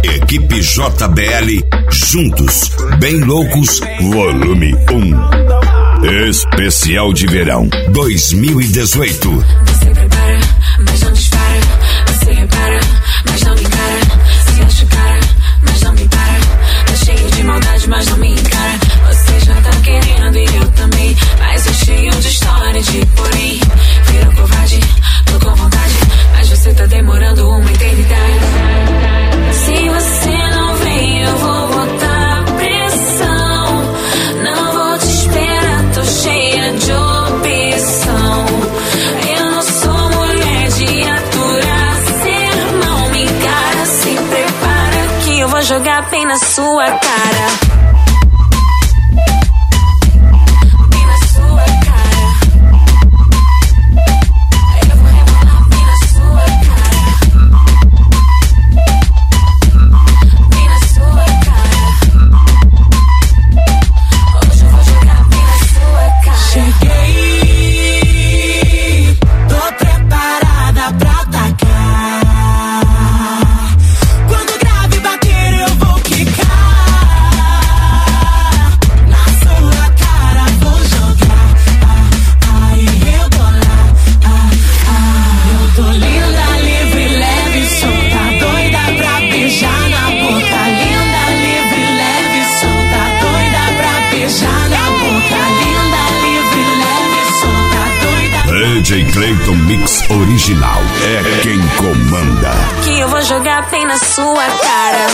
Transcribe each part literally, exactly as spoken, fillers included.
Equipe J B L, juntos, bem loucos, volume um. Especial de verão dois mil e dezoito. Você prepara, mas não dispara. Você repara, mas não me encara. Se acha cara, mas não me para. Tá cheio de maldade, mas não me encara. Você já tá querendo e eu também, mas é cheio de história de porém. Virou covarde, tô com vontade, mas você tá demorando uma eternidade. Se você não vem, eu vou botar pressão. Não vou te esperar, tô cheia de opção. Eu não sou mulher de aturar sermão. Me encara, se prepara que eu vou jogar bem na sua cara. D J Clayton Mix Original é quem comanda. Que eu vou jogar bem na sua cara.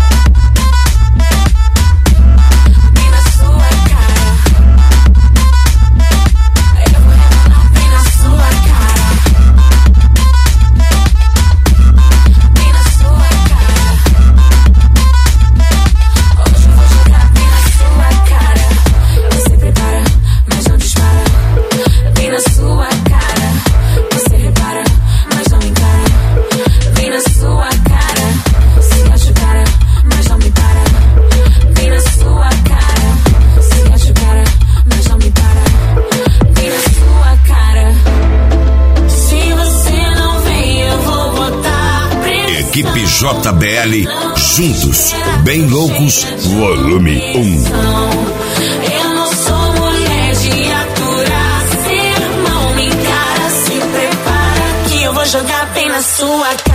Equipe J B L, juntos, bem loucos, volume um. Eu não sou mulher de aturar sermão. Me encara, se prepara que eu vou jogar bem na sua cara.